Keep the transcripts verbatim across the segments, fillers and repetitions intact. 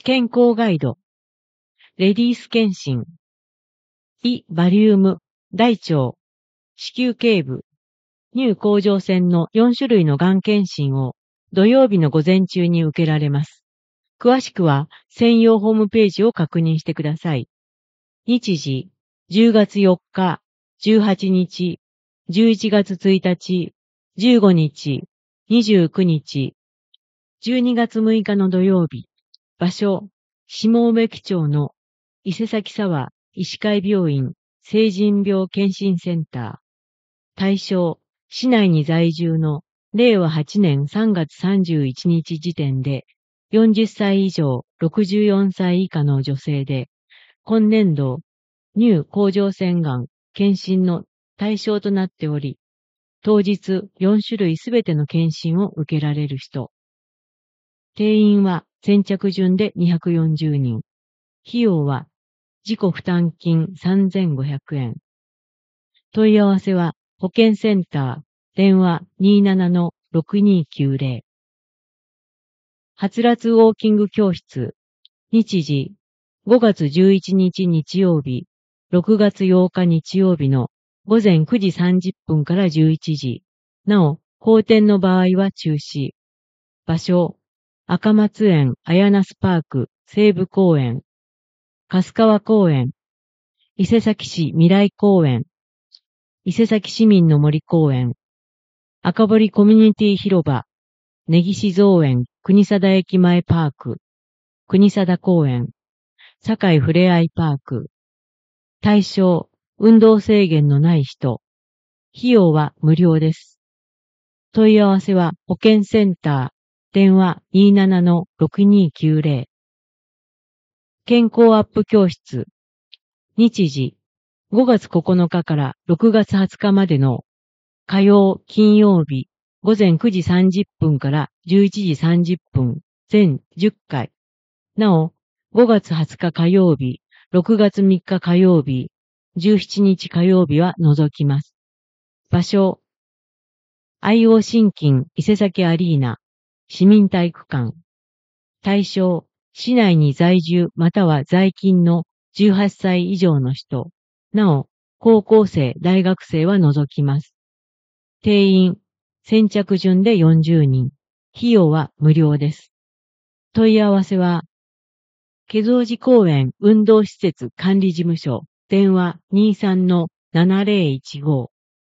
健康ガイド、レディース検診、胃バリウム、大腸、子宮頸部、乳甲状腺のよん種類のがん検診を土曜日の午前中に受けられます。詳しくは専用ホームページを確認してください。日時、じゅうがつよっか、じゅうはちにち、じゅういちがつついたち、じゅうごにち、にじゅうくにち、じゅうにがつむいかの土曜日、場所、下植木町の伊勢崎沢医師会病院成人病検診センター。対象、市内に在住のれいわはちねんさんがつさんじゅういちにち時点でよんじゅっさい以上ろくじゅうよんさい以下の女性で、今年度乳甲状腺がん検診の対象となっており、当日よん種類すべての検診を受けられる人。定員は先着順でにひゃくよんじゅうにん。費用は自己負担金さんぜんごひゃくえん。問い合わせは保健センター、電話 にーななのろくにーきゅうぜろ。はつらつウォーキング教室。日時、ごがつじゅういちにち日曜日、ろくがつようか日曜日のごぜんくじさんじゅっぷんからじゅういちじ。なお、放展の場合は中止。場所、赤松園綾那スパーク西部公園、粕川公園、伊勢崎市未来公園、伊勢崎市民の森公園、赤堀コミュニティ広場、根岸造園国定駅前パーク、国定公園、堺ふれあいパーク。対象、運動制限のない人。費用は無料です。問い合わせは保健センター、電話 にーななのろくにーきゅうぜろ。健康アップ教室。日時、ごがつここのかからろくがつはつかまでの火曜、金曜日、ごぜんくじさんじゅっぷんからじゅういちじさんじゅっぷん、全じゅっかい。なお、ごがつはつか火曜日、ろくがつみっか火曜日、じゅうしちにち火曜日は除きます。場所、アイオー 新金伊勢崎アリーナ、市民体育館。対象、市内に在住または在勤のじゅうはっさい以上の人。なお、高校生、大学生は除きます。定員、先着順でよんじゅうにん。費用は無料です。問い合わせは、気蔵寺公園運動施設管理事務所、電話 にーさんのななぜろいちご。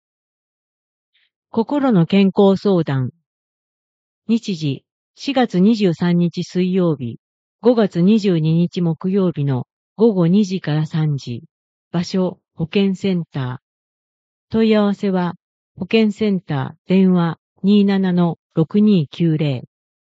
心の健康相談。日時、しがつにじゅうさんにち水曜日、ごがつにじゅうににち木曜日のごごにじからさんじ。場所、保健センター。問い合わせは、保健センター、電話 にーななのろくにーきゅうぜろ。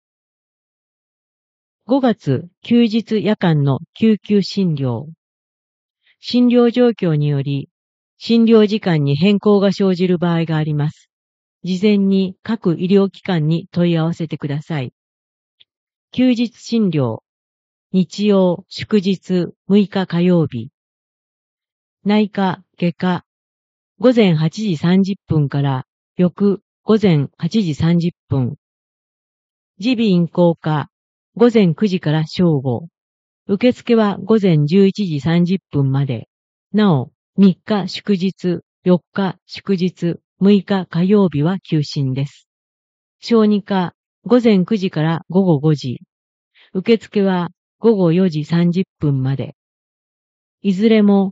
ごがつ、休日夜間の救急診療。診療状況により、診療時間に変更が生じる場合があります。事前に各医療機関に問い合わせてください。休日診療、日曜、祝日、むいか火曜日。内科、外科、ごぜんはちじさんじゅっぷんから翌ごぜんはちじさんじゅっぷん。耳鼻咽喉科、ごぜんくじから正午。受付はごぜんじゅういちじさんじゅっぷんまで。なお、みっか祝日、よっか祝日、むいか火曜日は休診です。小児科、ごぜんくじからごごごじ。受付はごごよじさんじゅっぷんまで。いずれも、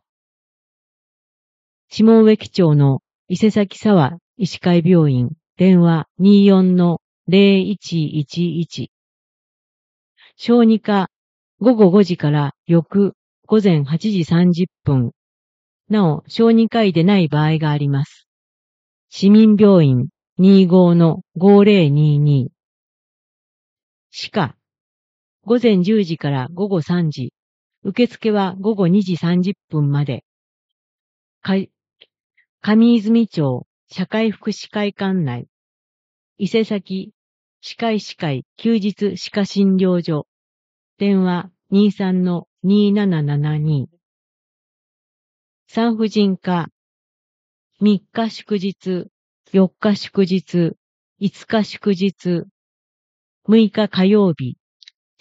下植木町の伊勢崎沢医師会病院、電話 にーよんのぜろいちいちいち。小児科、ごごごじから翌ごぜんはちじさんじゅっぷん。なお、小児科医でない場合があります。市民病院にーごのごぜろにーにー。歯科、ごぜんじゅうじからごごさんじ。受付はごごにじさんじゅっぷんまで。か上泉町社会福祉会館内。伊勢崎歯科医師会休日歯科診療所。電話 にーさんのにーななななに。産婦人科みっか祝日、よっか祝日、いつか祝日、むいか火曜日、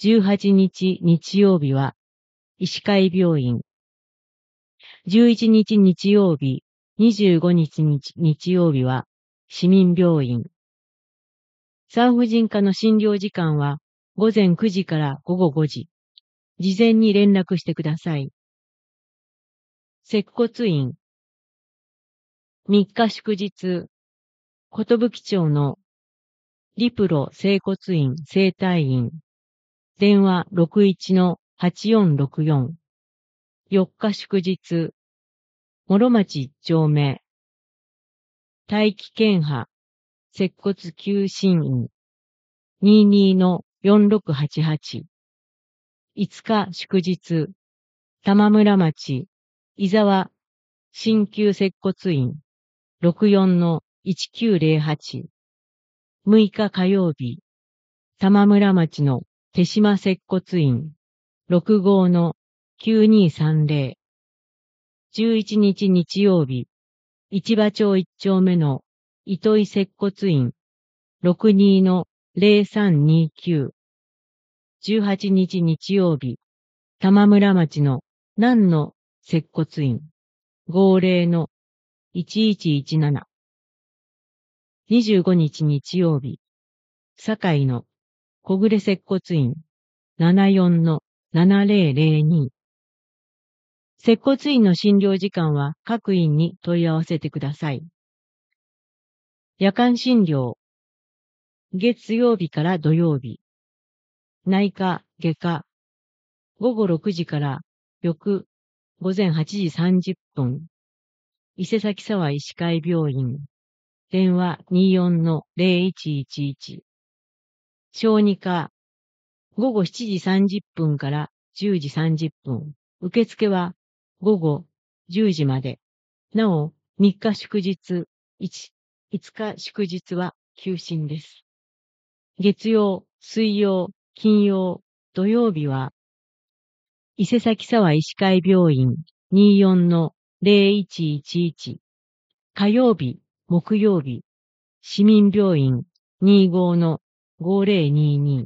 じゅうはちにち日曜日は医師会病院。じゅういちにち日曜日、にじゅうごにち日日曜日は市民病院。産婦人科の診療時間はごぜんくじからごごごじ。事前に連絡してください。接骨院。みっか祝日、寿町のリプロ整骨院整体院。電話 ろくいちのはちよんろくよん。よっか祝日、諸町いっ丁目。大気圏波、接骨救診院。にじゅうにのよんろくはちはち。いつか祝日、玉村町、伊沢、鍼灸接骨院。ろくよんのいちきゅうぜろはち。むいか火曜日、玉村町の手島接骨院。ろくごのきゅうにさんぜろ。じゅういちにち日曜日、市場町いっ丁目の糸井接骨院。ろくにのぜろさんにきゅう。じゅうはちにち日曜日、玉村町の南の接骨院。ごぜろのいちいちいちなな。にじゅうごにち日曜日、堺の小暮接骨院。ななよんのななぜろぜろに。接骨院の診療時間は各院に問い合わせてください。夜間診療。月曜日から土曜日。内科、外科。ごごろくじから翌ごぜんはちじさんじゅっぷん。伊勢崎沢医師会病院。電話 にじゅうよんのぜろいちいちいち。小児科。ごごしちじさんじゅっぷんからじゅうじさんじゅっぷん。受付はごごじゅうじまで。なお、みっか祝日、いち、いつか祝日は休診です。月曜、水曜、金曜、土曜日は、伊勢崎沢医師会病院にじゅうよんのぜろいちいちいち。火曜日、木曜日、市民病院にじゅうごのごぜろにに。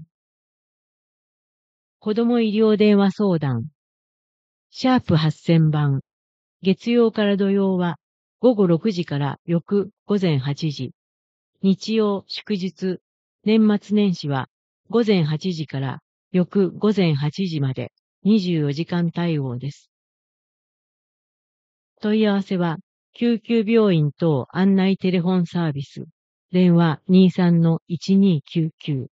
子ども医療電話相談。シャープはっせんばん。月曜から土曜はごごろくじから翌ごぜんはちじ。日曜、祝日、年末年始はごぜんはちじから翌ごぜんはちじまでにじゅうよじかん対応です。問い合わせは救急病院等案内テレフォンサービス。電話 にじゅうさんのいちにきゅうきゅう。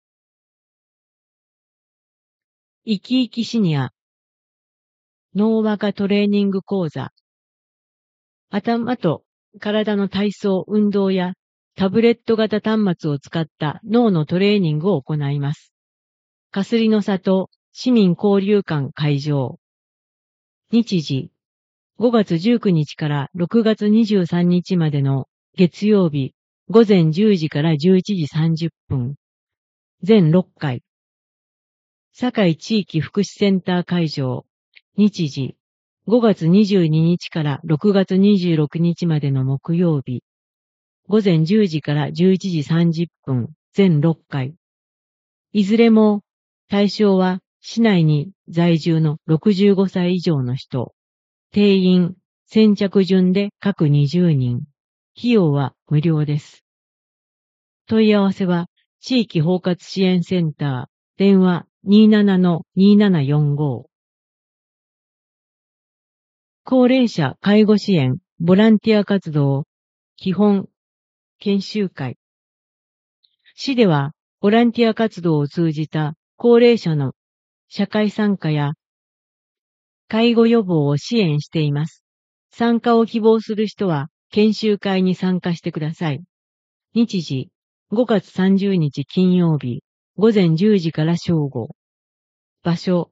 生き生きシニア。脳若トレーニング講座。頭と体の体操、運動やタブレット型端末を使った脳のトレーニングを行います。かすりの里市民交流館会場。日時、ごがつじゅうくにちからろくがつにじゅうさんにちまでの月曜日、ごぜんじゅうじからじゅういちじさんじゅっぷん。全ろっかい。堺地域福祉センター会場。日時、ごがつにじゅうににちからろくがつにじゅうろくにちまでの木曜日。ごぜんじゅうじからじゅういちじさんじゅっぷん。全ろっかい。いずれも対象は市内に在住のろくじゅうごさい以上の人。定員、先着順で各にじゅうにん。費用は無料です。問い合わせは地域包括支援センター。電話 にじゅうななのにーななよんご。高齢者介護支援ボランティア活動基本研修会。市ではボランティア活動を通じた高齢者の社会参加や介護予防を支援しています。参加を希望する人は研修会に参加してください。日時、ごがつさんじゅうにち金曜日、ごぜんじゅうじから正午。場所、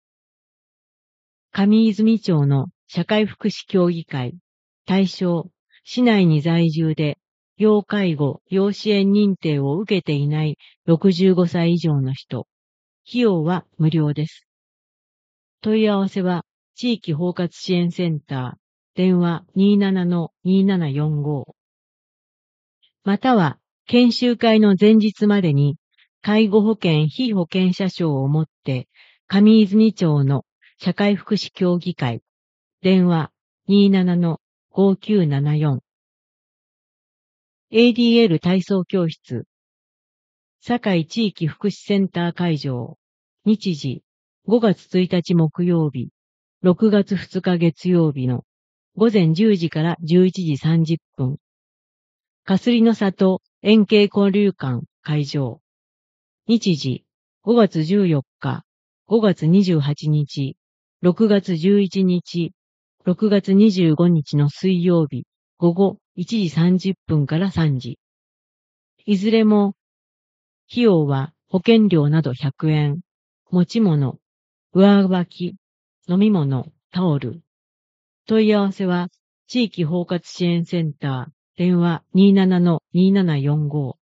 上泉町の社会福祉協議会。対象、市内に在住で、要介護、要支援認定を受けていないろくじゅうごさい以上の人。費用は無料です。問い合わせは、地域包括支援センター、電話 にじゅうななのにーななよんご。または、研修会の前日までに、 介護保険被保険者証をもって、上泉町の社会福祉協議会、電話 にじゅうななのごきゅうななよん。エーディーエル 体操教室、堺地域福祉センター会場、日時ごがつついたち木曜日、ろくがつふつか月曜日のごぜんじゅうじからじゅういちじさんじゅっぷん。かすりの里円形交流館会場。日時ごがつじゅうよっか、ごがつにじゅうはちにち、ろくがつじゅういちにち、ろくがつにじゅうごにちの水曜日、午後いちじさんじゅっぷんからさんじ。いずれも、費用は保険料などひゃくえん、持ち物、上履き、飲み物、タオル。問い合わせは、地域包括支援センター、電話 にじゅうななのにじゅうななよんご。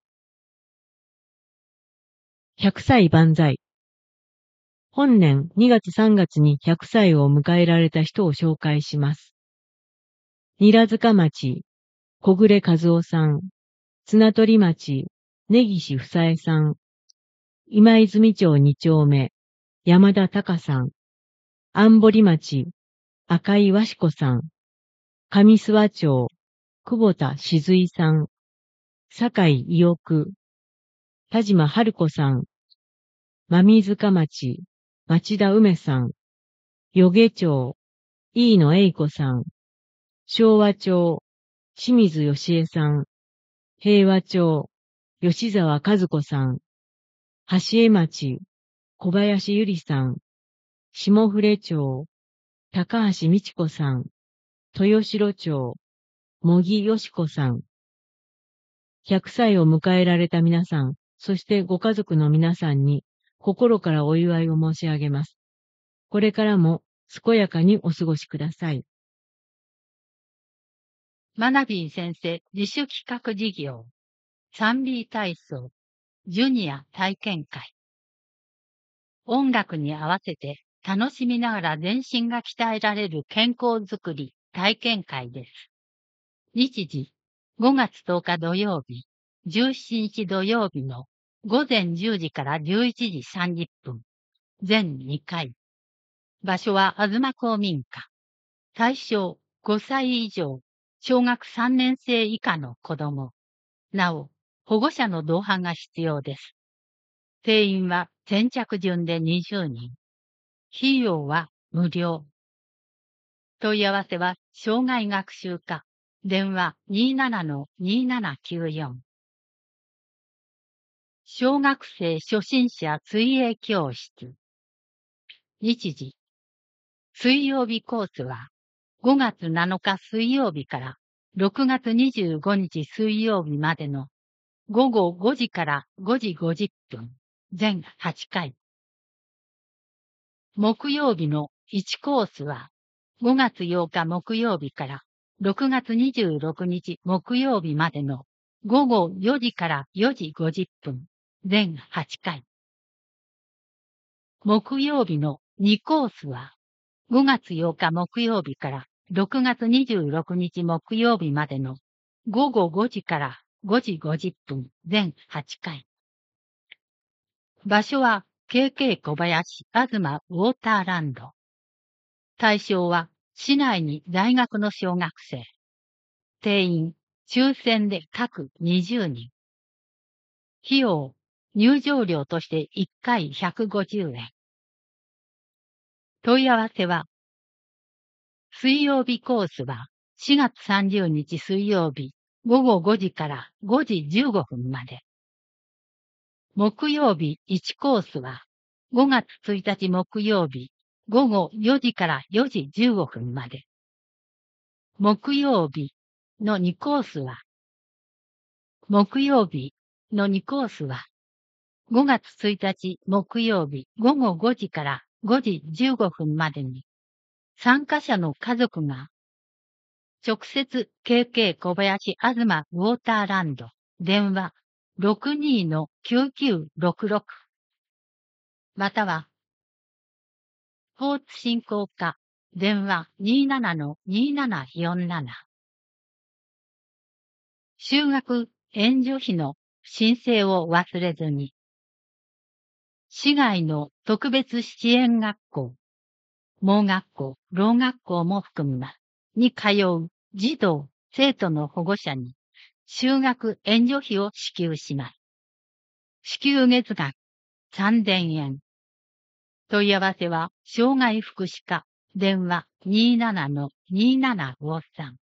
ひゃくさい万歳。本年にがつさんがつにひゃくさいを迎えられた人を紹介します。韮塚町、小暮和夫さん、綱取町、根岸房江さん、今泉町に丁目、山田隆さん、安堀町、赤井和子さん、上諏訪町、久保田静井さん、堺伊予区、田島春子さん、真水塚町、町田梅さん、余下町、飯野英子さん、昭和町、清水義恵さん、平和町、吉沢和子さん、橋江町、小林ゆりさん、下船町、高橋美智子さん、豊城町、茂木よし子さん。ひゃくさいを迎えられた皆さん、そしてご家族の皆さんに心からお祝いを申し上げます。これからも健やかにお過ごしください。 マナビー先生自主企画事業、サンビー体操、ジュニア体験会。音楽に合わせて楽しみながら全身が鍛えられる健康づくり体験会です。日時、ごがつとおか土曜日、じゅうしちにち土曜日のごぜんじゅうじからじゅういちじさんじゅっぷん、全にかい。場所は東公民館。対象ごさい以上、小学さんねんせい以下の子供。なお、保護者の同伴が必要です。定員は先着順でにじゅうにん。費用は無料。問い合わせは障害学習課。電話 にじゅうななのにじゅうななきゅうよん。小学生初心者水泳教室。日時。水曜日コースはごがつなのか水曜日からろくがつにじゅうごにち水曜日までのごごごじからごじごじゅっぷん、全はちかい。木曜日のいちコースはごがつようか木曜日からろくがつにじゅうろくにち木曜日までのごごよじからよじごじゅっぷん、全はちかい。木曜日のにコースはごがつようか木曜日からろくがつにじゅうろくにち木曜日までのごごごじからごじごじゅっぷん、全はちかい。場所は ケーケー 小林あずまウォーターランド。対象は市内に大学の小学生。定員、抽選で各にじゅうにん。費用、入場料としていっかいひゃくごじゅうえん。問い合わせは、水曜日コースはしがつさんじゅうにち水曜日ごごごじからごじじゅうごふんまで。木曜日いちコースはごがつついたち木曜日ごごよじからよじじゅうごふんまで。木曜日のにコースは木曜日のにコースはごがつついたち木曜日ごごごじからごじじゅうごふんまでに参加者の家族が直接 ケーケー 小林あずまウォーターランド電話 ろくにーのきゅうきゅうろくろく またはスポーツ振興課電話 にじゅうななのにじゅうななよんなな。就学援助費の申請を忘れずに。 市外の特別支援学校、盲学校、ろう学校も含みます。に通う児童、生徒の保護者に、就学援助費を支給します。支給月額さんぜんえん。問い合わせは、障害福祉課、電話 にじゅうななのにじゅうななごさん。